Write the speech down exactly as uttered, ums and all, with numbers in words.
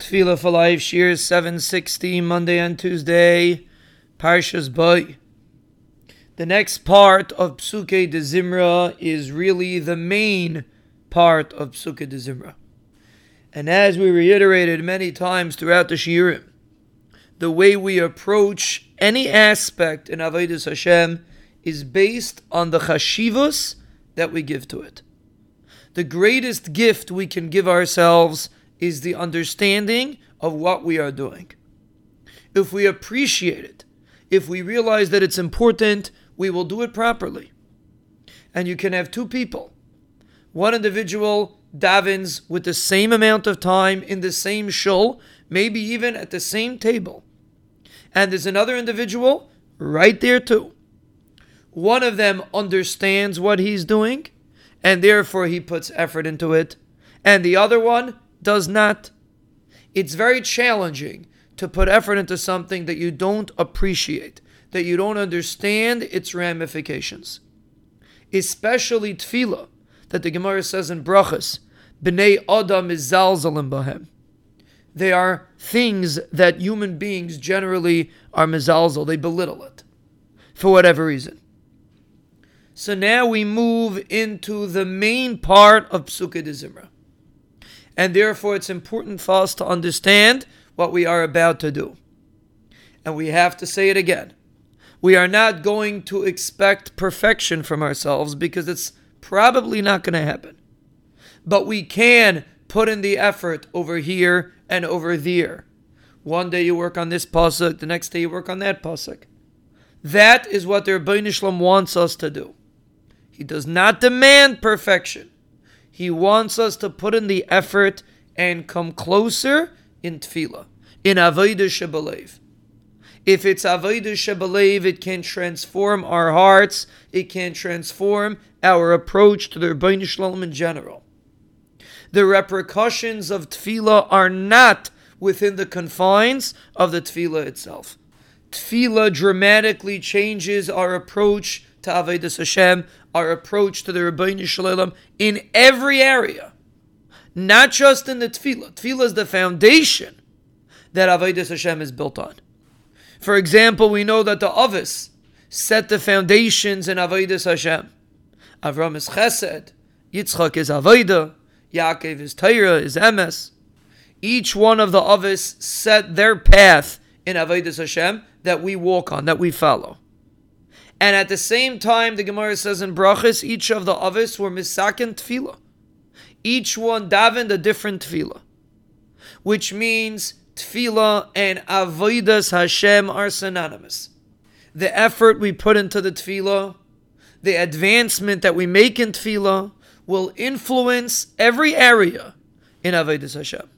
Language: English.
Tefillah for Life, Shir seven sixty, Monday and Tuesday, Parshas Bo. The next part of Psukei de Zimra is really the main part of Psukei de Zimra. And as we reiterated many times throughout the Shiurim, the way we approach any aspect in Avodas Hashem is based on the chashivus that we give to it. The greatest gift we can give ourselves is the understanding of what we are doing. If we appreciate it, if we realize that it's important, we will do it properly. And you can have two people. One individual davens with the same amount of time in the same shul, maybe even at the same table. And there's another individual right there too. One of them understands what he's doing, and therefore he puts effort into it, and the other one does not. It's very challenging to put effort into something that you don't appreciate, that you don't understand its ramifications. Especially tefillah, that the Gemara says in Brachas, B'nei Adam mizalzalim bahem. They are things that human beings generally are mizalzal, they belittle it, for whatever reason. So now we move into the main part of Psukei de Zimra. And therefore it's important for us to understand what we are about to do. And we have to say it again. We are not going to expect perfection from ourselves because it's probably not going to happen. But we can put in the effort over here and over there. One day you work on this pasuk, the next day you work on that pasuk. That is what the Rebbeinu Shalom wants us to do. He does not demand perfection. He wants us to put in the effort and come closer in tefillah, in avodah shebelev. If it's avodah shebelev, it can transform our hearts. It can transform our approach to the Rebbeinu Shalom in general. The repercussions of tefillah are not within the confines of the tefillah itself. Tefillah dramatically changes our approach to Avodas Hashem, our approach to the Rebbeinu Shalom in every area. Not just in the Tefillah. Tefillah is the foundation that Avodas Hashem is built on. For example, we know that the Avos set the foundations in Avodas Hashem. Avram is Chesed, Yitzchak is Avodah, Yaakov is Torah, is Emes. Each one of the Avos set their path in Avodas Hashem that we walk on, that we follow. And at the same time, the Gemara says in Brachas, each of the Avos were misaken tefillah. Each one davened a different tefillah. Which means tefillah and avodas Hashem are synonymous. The effort we put into the tefillah, the advancement that we make in tefillah, will influence every area in avodas Hashem.